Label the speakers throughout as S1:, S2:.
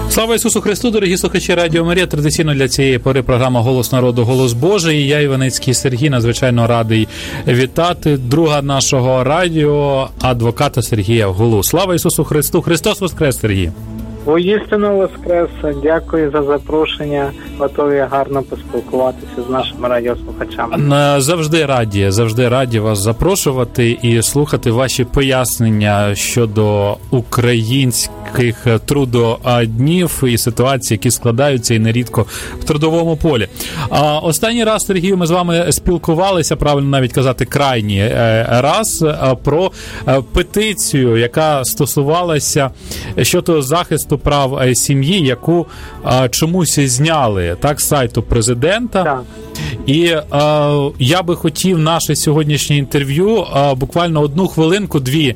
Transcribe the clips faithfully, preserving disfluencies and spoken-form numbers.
S1: Слава Ісусу Христу, дорогі слухачі Радіо Марія. Традиційно для цієї пори програма «Голос народу, голос Божий». Я, Іваницький Сергій, надзвичайно радий вітати друга нашого радіо, адвоката Сергія Гулу. Слава Ісусу Христу! Христос Воскрес, Сергій!
S2: Воістину Воскрес! Дякую за запрошення. Готові гарно поспілкуватися з нашими радіослухачами.
S1: Завжди раді, завжди раді вас запрошувати і слухати ваші пояснення щодо українських трудоднів і ситуацій, які складаються і нерідко в трудовому полі. А останній раз, Сергію, ми з вами спілкувалися, правильно навіть казати, крайній раз, про петицію, яка стосувалася щодо захисту прав сім'ї, яку а, чомусь зняли, так, з сайту президента.
S2: Так.
S1: І а, я би хотів наше сьогоднішнє інтерв'ю а, буквально одну хвилинку, дві,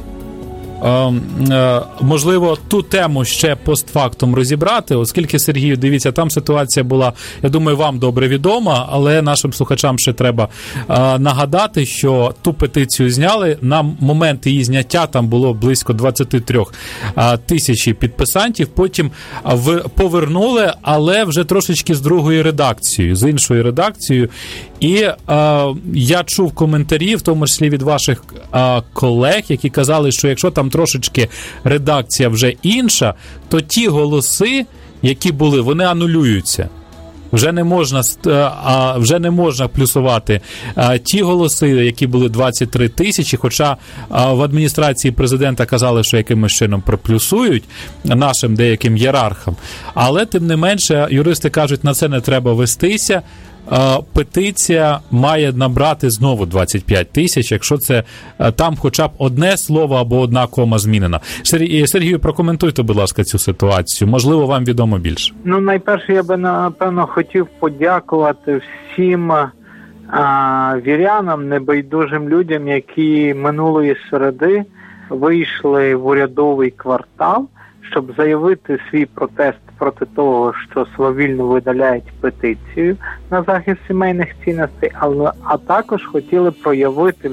S1: а, а, можливо, ту тему ще постфактум розібрати, оскільки, Сергію, дивіться, там ситуація була, я думаю, вам добре відома, але нашим слухачам ще треба а, нагадати, що ту петицію зняли, на момент її зняття там було близько двадцять три тисячі підписантів, потім в, повернули, але вже трошечки з другою редакцією, з іншою редакцією, і а, я чув коментарі, в тому числі від ваших а, колег, які казали, що якщо там трошечки редакція вже інша, то ті голоси, які були, вони анулюються. Вже не можна, а, вже не можна плюсувати а, ті голоси, які були двадцять три тисячі, хоча а, в адміністрації президента казали, що якимось чином проплюсують нашим деяким ієрархам. Але, тим не менше, юристи кажуть, на це не треба вестися. Петиція має набрати знову двадцять п'ять тисяч, якщо це там хоча б одне слово або одна кома змінена. Сергію, прокоментуйте, будь ласка, цю ситуацію. Можливо, вам відомо більше.
S2: Ну, найперше, я би, напевно, хотів подякувати всім а, вірянам, небайдужим людям, які минулої середи вийшли в урядовий квартал, щоб заявити свій протест проти того, що свавільно видаляють петицію на захист сімейних цінностей, але, а також хотіли проявити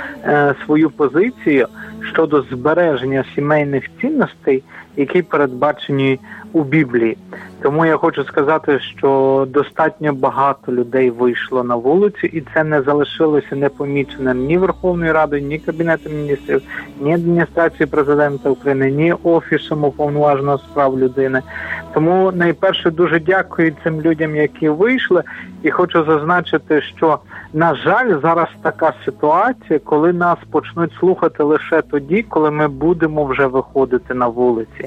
S2: е, свою позицію щодо збереження сімейних цінностей, які передбачені у Біблії. Тому я хочу сказати, що достатньо багато людей вийшло на вулицю, і це не залишилося непоміченим ні Верховною Радою, ні Кабінетом міністрів, ні адміністрацією президента України, ні Офісом уповноваженого з прав людини. Тому найперше дуже дякую цим людям, які вийшли, і хочу зазначити, що, на жаль, зараз така ситуація, коли нас почнуть слухати лише тоді, коли ми будемо вже виходити на вулиці.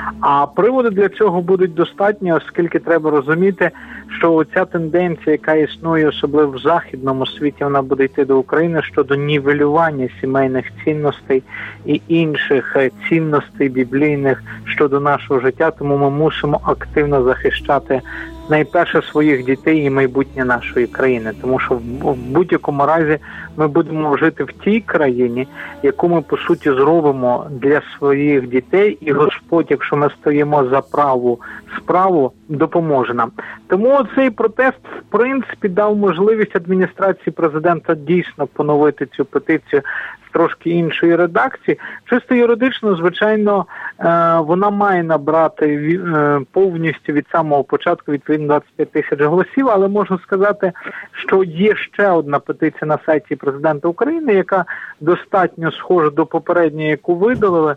S2: А приводи для цього будуть достатні, оскільки треба розуміти, що ця тенденція, яка існує особливо в західному світі, вона буде йти до України щодо нівелювання сімейних цінностей і інших цінностей біблійних щодо нашого життя, тому ми мусимо активно захищати найперше своїх дітей і майбутнє нашої країни, тому що в будь-якому разі ми будемо жити в тій країні, яку ми, по суті, зробимо для своїх дітей, і Господь, якщо ми стоїмо за праву справу, допоможе нам. Тому цей протест, в принципі, дав можливість адміністрації президента дійсно поновити цю петицію з трошки іншої редакції. Чисто юридично, звичайно, вона має набрати повністю від самого початку відповідно двадцять п'ять тисяч голосів, але можу сказати, що є ще одна петиція на сайті президента України, яка достатньо схожа до попередньої, яку видалили.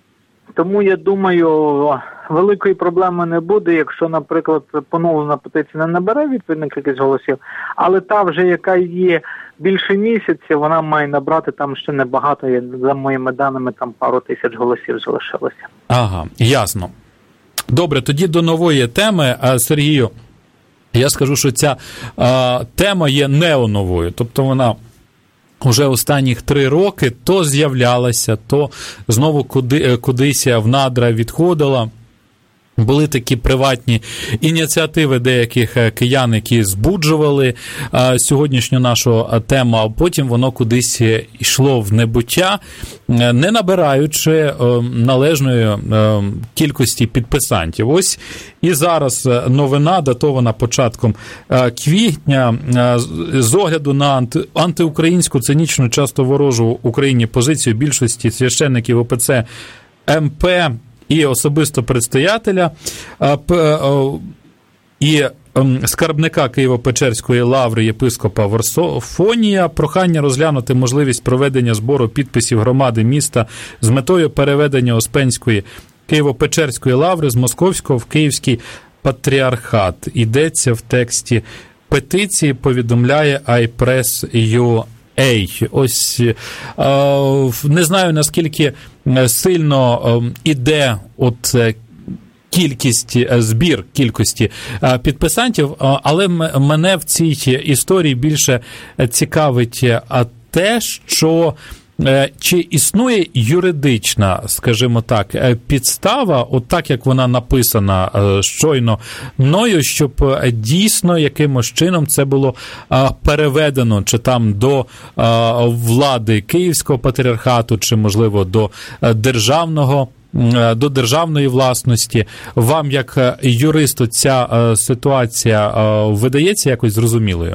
S2: Тому, я думаю, великої проблеми не буде, якщо, наприклад, поновлена петиція не набере відповідну кількість голосів, але та вже, яка є більше місяця, вона має набрати там ще небагато, за моїми даними, там пару тисяч голосів залишилося.
S1: Ага, ясно. Добре, тоді до нової теми, Сергію. Я скажу, що ця а, тема є неоновою, тобто вона уже останніх три роки то з'являлася, то знову куди, кудись в надра відходила. Були такі приватні ініціативи деяких киян, які збуджували а, сьогоднішню нашу тему, а потім воно кудись йшло в небуття, не набираючи а, належної а, кількості підписантів. Ось і зараз новина, датована початком а, квітня, а, з огляду на анти, антиукраїнську, цинічну, часто ворожу Україні позицію більшості священників ОПЦ МП і особисто предстоятеля, і скарбника Києво-Печерської лаври єпископа Варсофонія прохання розглянути можливість проведення збору підписів громади міста з метою переведення Успенської Києво-Печерської лаври з Московського в Київський патріархат. Йдеться в тексті петиції, повідомляє iPress.ua. Ось не знаю, наскільки сильно іде от кількість, збір кількості підписантів, але мене в цій історії більше цікавить те, що чи існує юридична, скажімо так, підстава, от так, як вона написана щойно мною, щоб дійсно якимось чином це було переведено, чи там до влади Київського патріархату, чи, можливо, до державного до державної власності. Вам, як юристу, ця ситуація видається якось зрозумілою?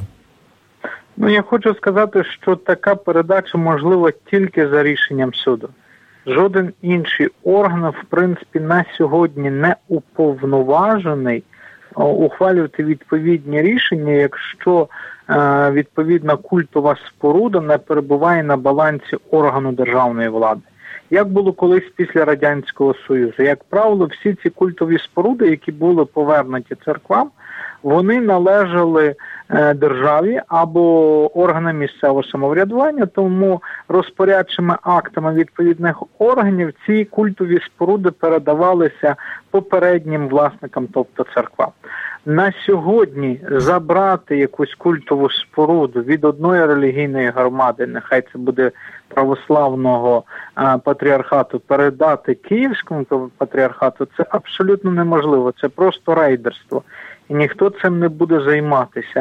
S2: Ну, я хочу сказати, що така передача можлива тільки за рішенням суду. Жоден інший орган, в принципі, на сьогодні не уповноважений ухвалювати відповідні рішення, якщо відповідна культова споруда не перебуває на балансі органу державної влади. Як було колись після Радянського Союзу. Як правило, всі ці культові споруди, які були повернуті церквам, вони належали державі або органам місцевого самоврядування, тому розпорядчими актами відповідних органів ці культові споруди передавалися попереднім власникам, тобто церквам. На сьогодні забрати якусь культову споруду від одної релігійної громади, нехай це буде православного а, патріархату, передати Київському патріархату, це абсолютно неможливо, це просто рейдерство. І ніхто цим не буде займатися.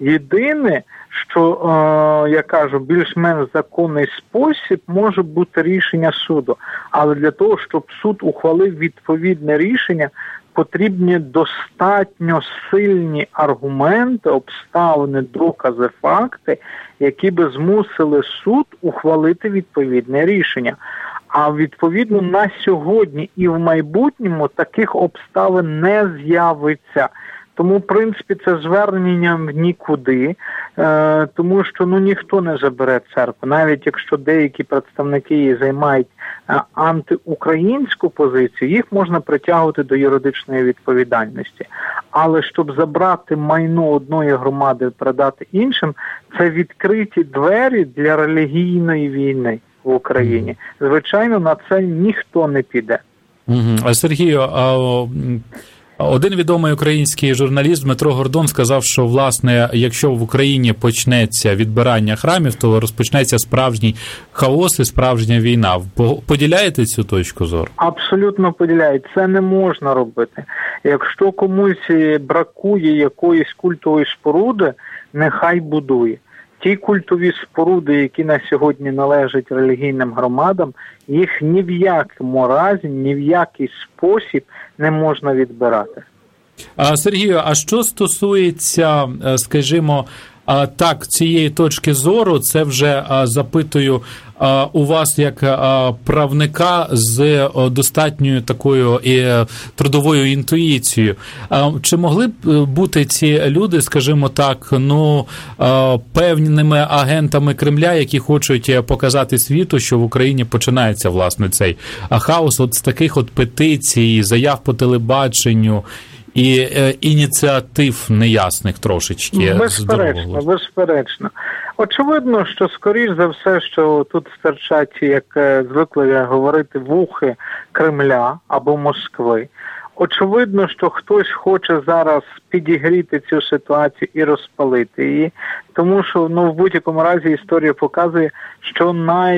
S2: Єдине, що, е, я кажу, більш-менш законний спосіб може бути рішення суду. Але для того, щоб суд ухвалив відповідне рішення, потрібні достатньо сильні аргументи, обставини, докази, факти, які би змусили суд ухвалити відповідне рішення. А відповідно на сьогодні і в майбутньому таких обставин не з'явиться. Тому, в принципі, це звернення в нікуди, е, тому що ну ніхто не забере церкву. Навіть якщо деякі представники її займають е, антиукраїнську позицію, їх можна притягувати до юридичної відповідальності. Але щоб забрати майно одної громади і передати іншим, це відкриті двері для релігійної війни в Україні. Звичайно, на це ніхто не піде.
S1: А Сергію, а... один відомий український журналіст Дмитро Гордон сказав, що, власне, якщо в Україні почнеться відбирання храмів, то розпочнеться справжній хаос і справжня війна. Поділяєте цю точку зору?
S2: Абсолютно поділяю. Це не можна робити. Якщо комусь бракує якоїсь культової споруди, нехай будує. Ті культові споруди, які на сьогодні належать релігійним громадам, їх ні в якому разі, ні в який спосіб не можна відбирати.
S1: А, Сергію, а що стосується, скажімо, так, цієї точки зору, це вже запитую у вас як правника з достатньою такою трудовою інтуїцією. Чи могли б бути ці люди, скажімо так, ну, певними агентами Кремля, які хочуть показати світу, що в Україні починається, власне, цей хаос от з таких от петицій, заяв по телебаченню і е, ініціатив неясних трошечки?
S2: Безперечно, безперечно. Очевидно, що, скоріш за все, що тут стирчать, як звикли говорити, вухи Кремля або Москви. Очевидно, що хтось хоче зараз підігріти цю ситуацію і розпалити її, тому що ну, в будь-якому разі історія показує, що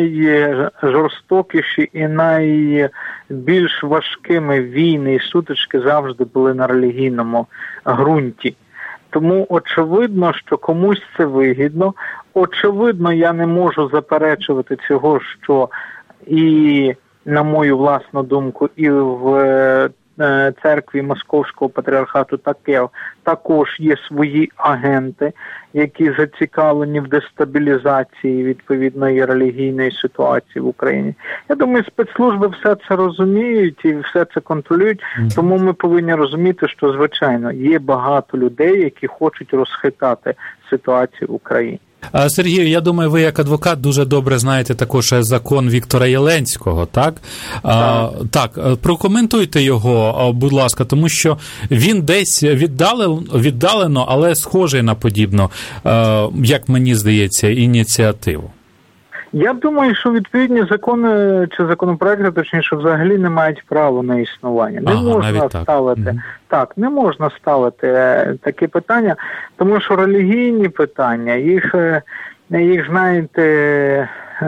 S2: найжорстокіші і найбільш важкими війни і сутички завжди були на релігійному ґрунті. Тому очевидно, що комусь це вигідно. Очевидно, я не можу заперечувати цього, що і, на мою власну думку, і в церкві Московського патріархату також є свої агенти, які зацікавлені в дестабілізації відповідної релігійної ситуації в Україні. Я думаю, спецслужби все це розуміють і все це контролюють, тому ми повинні розуміти, що, звичайно, є багато людей, які хочуть розхитати ситуацію в Україні.
S1: Сергію, я думаю, ви як адвокат дуже добре знаєте також закон Віктора Єленського, так? Так. Так, прокоментуйте його, будь ласка, тому що він десь віддалено, віддалено, але схожий на подібну, як мені здається, ініціативу.
S2: Я думаю, що відповідні закони чи законопроекти, точніше, взагалі не мають права на існування. Не ага, можна ставити так. так, не можна ставити такі питання, тому що релігійні питання, їх, їх знаєте,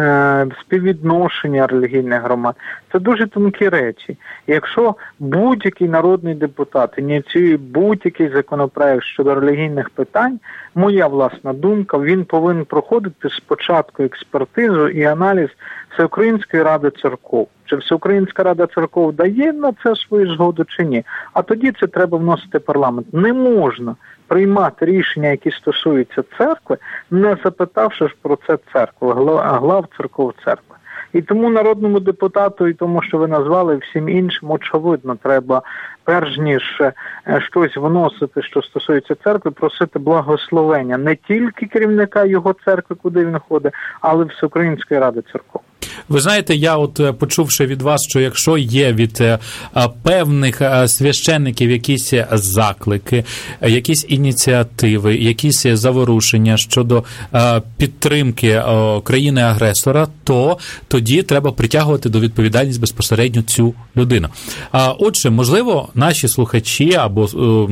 S2: співвідношення релігійних громад – це дуже тонкі речі. Якщо будь-який народний депутат ініціює будь-який законопроект щодо релігійних питань, моя власна думка, він повинен проходити спочатку експертизу і аналіз Всеукраїнської ради церков. Чи Всеукраїнська рада церков дає на це свою згоду чи ні? А тоді це треба вносити в парламент. Не можна приймати рішення, які стосуються церкви, не запитавши ж про це церкву, глав церков церкви. І тому народному депутату, і тому, що ви назвали, всім іншим, очевидно, треба, перш ніж щось вносити, що стосується церкви, просити благословення не тільки керівника його церкви, куди він ходить, але Всеукраїнської ради церков.
S1: Ви знаєте, я от почувши від вас, що якщо є від певних священників якісь заклики, якісь ініціативи, якісь заворушення щодо підтримки країни-агресора, то тоді треба притягувати до відповідальності безпосередньо цю людину. Отже, можливо, наші слухачі або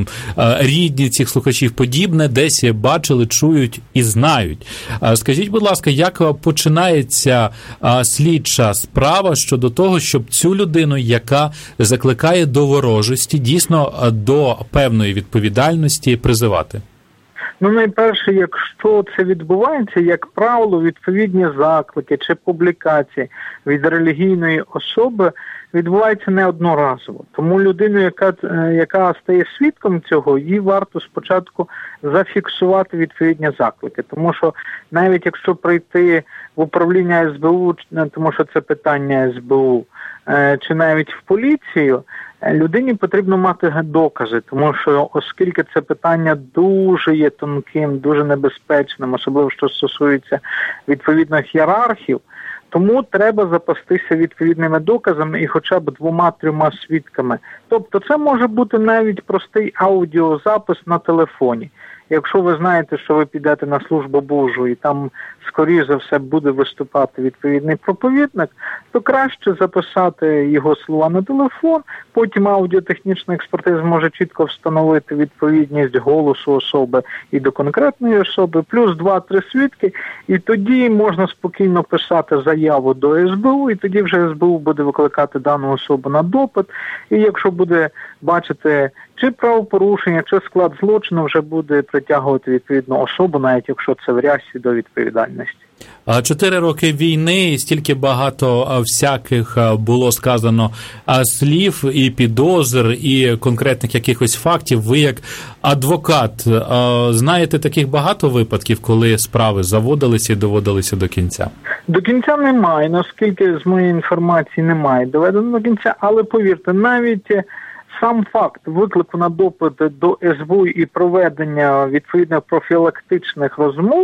S1: рідні цих слухачів подібне десь бачили, чують і знають. Скажіть, будь ласка, як починається слідча справа щодо того, щоб цю людину, яка закликає до ворожості, дійсно до певної відповідальності призивати?
S2: Ну, найперше, якщо це відбувається, як правило, відповідні заклики чи публікації від релігійної особи відбувається неодноразово. Тому людину, яка, яка стає свідком цього, їй варто спочатку зафіксувати відповідні заклики. Тому що навіть якщо прийти в управління ес бе у, тому що це питання ес бе у, чи навіть в поліцію, людині потрібно мати докази, тому що оскільки це питання дуже є тонким, дуже небезпечним, особливо що стосується відповідних ієрархів, тому треба запастися відповідними доказами і хоча б двома-трьома свідками. Тобто це може бути навіть простий аудіозапис на телефоні. Якщо ви знаєте, що ви підете на службу Божу і там, скоріше за все, буде виступати відповідний проповідник, то краще записати його слова на телефон, потім аудіотехнічна експертиза може чітко встановити відповідність голосу особи і до конкретної особи, плюс два-три свідки, і тоді можна спокійно писати заяву до ес бе у, і тоді вже ес бе у буде викликати дану особу на допит, і якщо буде бачити чи правопорушення, чи склад злочину, вже буде притягувати відповідну особу, навіть якщо це в рясі до відповідальності.
S1: Чотири роки війни, і стільки багато всяких було сказано слів і підозр, і конкретних якихось фактів. Ви як адвокат знаєте таких багато випадків, коли справи заводилися і доводилися до кінця?
S2: До кінця немає, наскільки з моєї інформації немає доведено до кінця, але повірте, навіть сам факт виклику на допит до ес бе у і проведення відповідних профілактичних розмов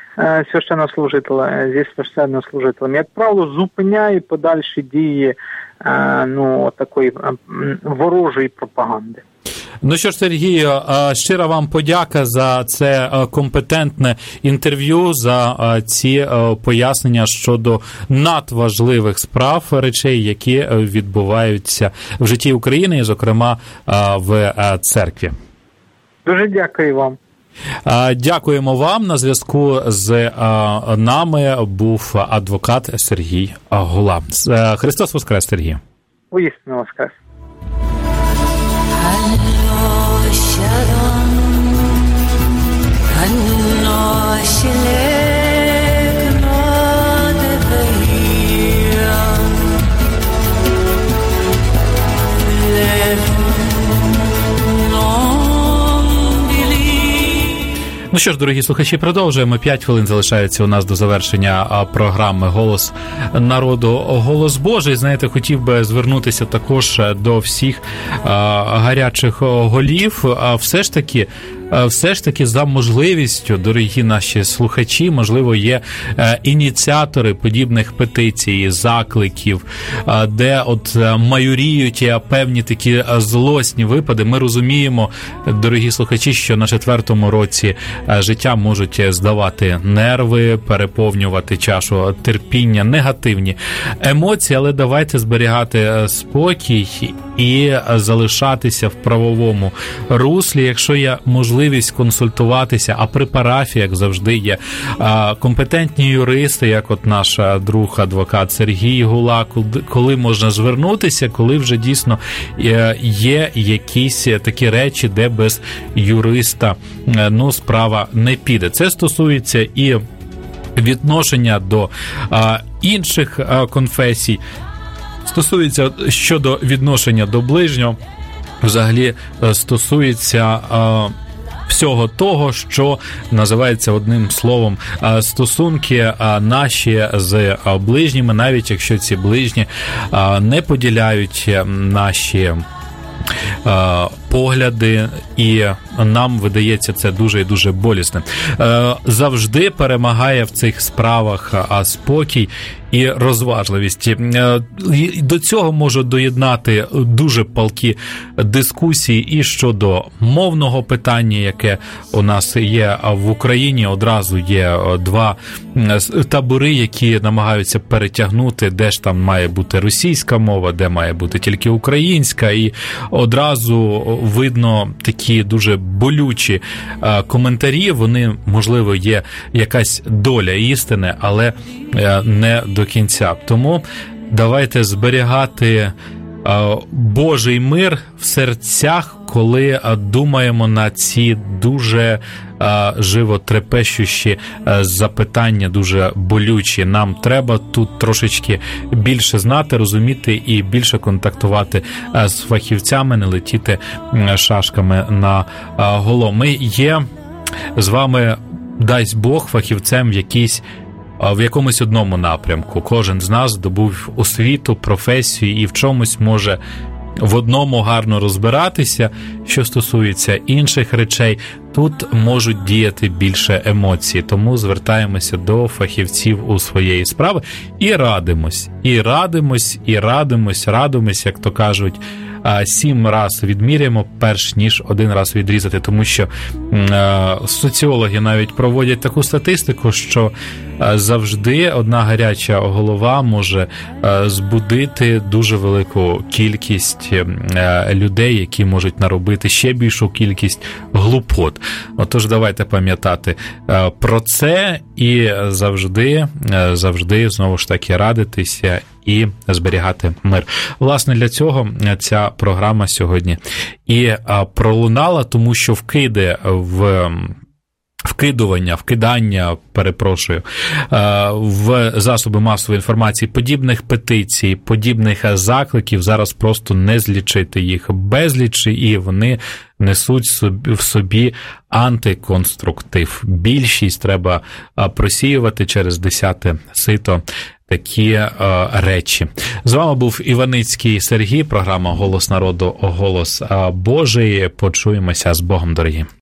S2: священнослужителя зі священнослужителем, як правило, зупиняє подальші дії ну, такої ворожої пропаганди.
S1: Ну що ж, Сергію, щира вам подяка за це компетентне інтерв'ю, за ці пояснення щодо надважливих справ, речей, які відбуваються в житті України, і, зокрема, в церкві.
S2: Дуже дякую вам.
S1: Дякуємо вам. На зв'язку з нами був адвокат Сергій Гула. Христос Воскрес, Сергій.
S2: Воістину Воскрес. Let
S1: Ну що ж, дорогі слухачі, продовжуємо. П'ять хвилин залишається у нас до завершення програми «Голос народу, голос Божий». Знаєте, хотів би звернутися також до всіх гарячих голів. Все ж таки, все ж таки за можливістю, дорогі наші слухачі, можливо, є ініціатори подібних петицій, закликів, де от майоріють певні такі злосні випади. Ми розуміємо, дорогі слухачі, що на четвертому році життя можуть здавати нерви, переповнювати чашу терпіння, негативні емоції, але давайте зберігати спокій і залишатися в правовому руслі, якщо є можливість консультуватися, а при парафіях завжди є компетентні юристи, як от наш друг адвокат Сергій Гула, коли можна звернутися, коли вже дійсно є якісь такі речі, де без юриста ну, справа не піде. Це стосується і відношення до а, інших а, конфесій, стосується щодо відношення до ближнього, взагалі стосується а, всього того, що називається одним словом стосунки наші з ближніми, навіть якщо ці ближні не поділяють наші погляди, і нам видається це дуже і дуже болісним. Завжди перемагає в цих справах спокій і розважливість. До цього можу доєднати дуже палкі дискусії і щодо мовного питання, яке у нас є в Україні. Одразу є два табори, які намагаються перетягнути, де ж там має бути російська мова, де має бути тільки українська, і одразу видно такі дуже болючі коментарі. Вони, можливо, є якась доля істини, але не до кінця. Тому давайте зберігати Божий мир в серцях, коли думаємо на ці дуже животрепещущі запитання, дуже болючі. Нам треба тут трошечки більше знати, розуміти і більше контактувати з фахівцями, не летіти шашками на голову. Ми є з вами, дасть Бог, фахівцем в якійсь в якомусь одному напрямку. Кожен з нас здобув освіту, професію і в чомусь може в одному гарно розбиратися. Що стосується інших речей, тут можуть діяти більше емоцій. Тому звертаємося до фахівців у своєї справи і радимось, і радимось, і радимось, радимось, як то кажуть, сім раз відміряємо, перш ніж один раз відрізати, тому що е, соціологи навіть проводять таку статистику, що е, завжди одна гаряча голова може е, збудити дуже велику кількість е, людей, які можуть наробити ще більшу кількість глупот. Отож, давайте пам'ятати е, про це і завжди, е, завжди, знову ж таки, радитися і зберігати мир. Власне, для цього ця програма сьогодні і пролунала, тому що вкиди в вкидування, вкидання, перепрошую, в засоби масової інформації подібних петицій, подібних закликів зараз просто не злічити їх безліч, і вони несуть в собі антиконструктив. Більшість треба просіювати через десяте сито такі е, речі. З вами був Іваницький Сергій, програма «Голос народу, голос Божий». Почуємося з Богом, дорогі.